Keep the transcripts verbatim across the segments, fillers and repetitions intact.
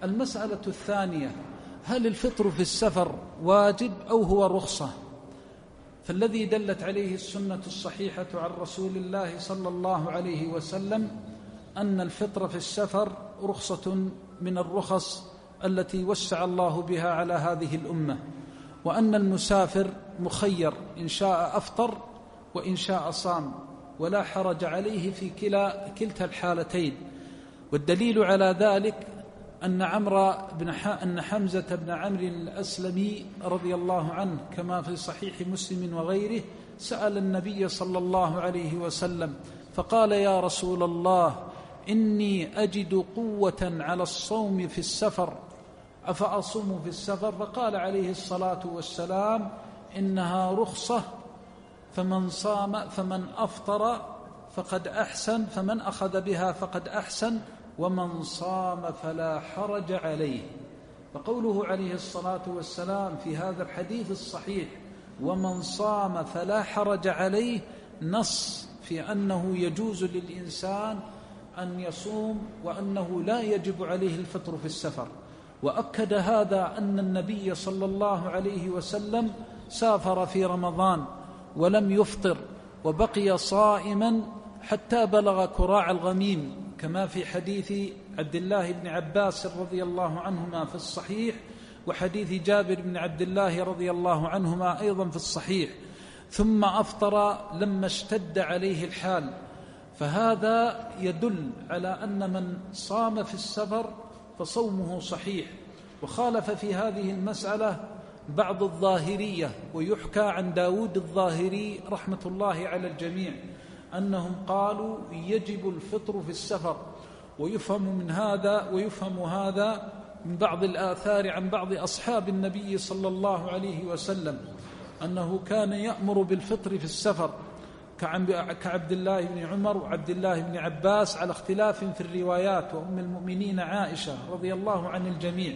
المسألة الثانية: هل الفطر في السفر واجب أو هو رخصة؟ فالذي دلت عليه السنة الصحيحة عن رسول الله صلى الله عليه وسلم أن الفطر في السفر رخصة من الرخص التي وسع الله بها على هذه الأمة، وأن المسافر مخير إن شاء أفطر وإن شاء صام، ولا حرج عليه في كلا كلتا الحالتين. والدليل على ذلك أن عمرو بن أن حمزة بن عمرو الأسلمي رضي الله عنه كما في صحيح مسلم وغيره سأل النبي صلى الله عليه وسلم فقال: يا رسول الله، إني أجد قوة على الصوم في السفر، أفأصوم في السفر؟ فقال عليه الصلاة والسلام: إنها رخصة، فمن صام فمن أفطر فقد أحسن، فمن أخذ بها فقد أحسن، ومن صام فلا حرج عليه. فقوله عليه الصلاة والسلام في هذا الحديث الصحيح ومن صام فلا حرج عليه نص في أنه يجوز للإنسان أن يصوم، وأنه لا يجب عليه الفطر في السفر. وأكد هذا أن النبي صلى الله عليه وسلم سافر في رمضان ولم يفطر، وبقي صائما حتى بلغ كراع الغميم، كما في حديث عبد الله بن عباس رضي الله عنهما في الصحيح، وحديث جابر بن عبد الله رضي الله عنهما أيضا في الصحيح، ثم أفطر لما اشتد عليه الحال. فهذا يدل على أن من صام في السفر فصومه صحيح. وخالف في هذه المسألة بعض الظاهرية، ويحكى عن داود الظاهري رحمة الله على الجميع أنهم قالوا يجب الفطر في السفر. ويفهم من هذا ويفهم هذا من بعض الآثار عن بعض أصحاب النبي صلى الله عليه وسلم أنه كان يأمر بالفطر في السفر، كعبد الله بن عمر وعبد الله بن عباس على اختلاف في الروايات، وأم المؤمنين عائشة رضي الله عن الجميع.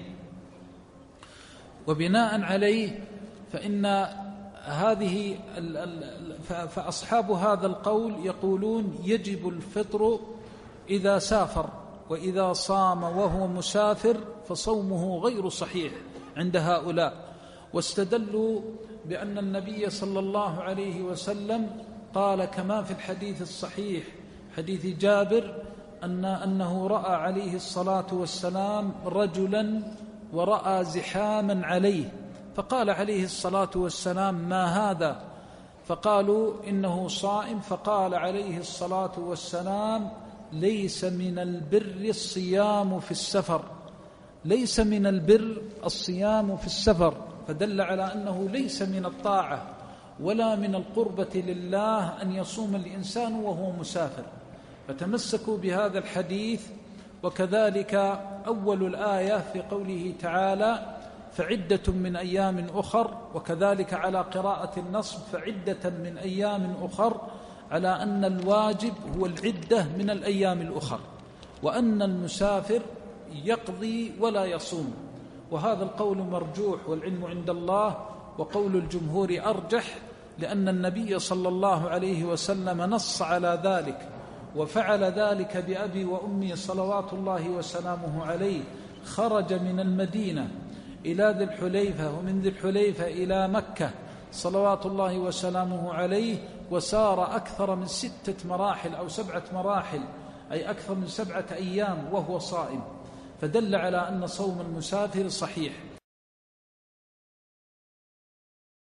وبناء عليه فإن هذه فأصحاب هذا القول يقولون يجب الفطر إذا سافر، وإذا صام وهو مسافر فصومه غير صحيح عند هؤلاء. واستدلوا بأن النبي صلى الله عليه وسلم قال كما في الحديث الصحيح حديث جابر أن أنه رأى عليه الصلاة والسلام رجلا ورأى زحاما عليه، فقال عليه الصلاة والسلام: ما هذا؟ فقالوا: إنه صائم. فقال عليه الصلاة والسلام: ليس من البر الصيام في السفر، ليس من البر الصيام في السفر. فدل على أنه ليس من الطاعة ولا من القربة لله أن يصوم الإنسان وهو مسافر. فتمسكوا بهذا الحديث. وكذلك أول الآية في قوله تعالى: فعدة من أيام أخر، وكذلك على قراءة النصب فعدة من أيام أخر، على أن الواجب هو العدة من الأيام الأخر، وأن المسافر يقضي ولا يصوم. وهذا القول مرجوح والعلم عند الله، وقول الجمهور أرجح، لأن النبي صلى الله عليه وسلم نص على ذلك، وفعل ذلك بأبي وأمي صلوات الله وسلامه عليه. خرج من المدينة إلى ذي الحليفة، ومن ذي الحليفة إلى مكة صلوات الله وسلامه عليه، وسار أكثر من ستة مراحل أو سبعة مراحل، أي أكثر من سبعة أيام وهو صائم. فدل على أن صوم المسافر صحيح.